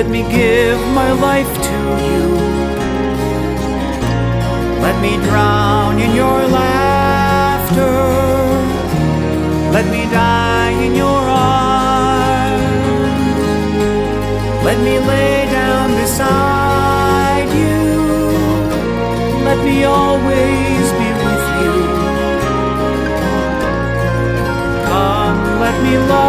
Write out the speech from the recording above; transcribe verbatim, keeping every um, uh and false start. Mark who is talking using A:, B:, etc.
A: let me give my life to you. Let me drown in your laughter. Let me die in your arms. Let me lay down beside you. Let me always be with you. Come, let me love